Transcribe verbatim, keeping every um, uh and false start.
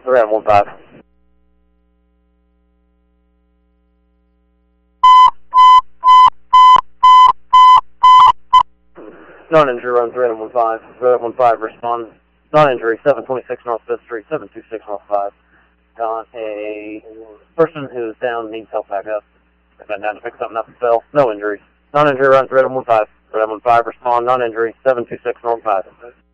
three Adam one five. Non-injury, run three Adam one five. three Adam one five, respond. Non-injury, seven twenty-six North fifth Street, seven two six North five. Got a person who's down, needs help back up. I got down to pick something up and fell. No injuries. Non-injury, run three Adam one five. three Adam one five, respond. Non-injury, seven two six North five.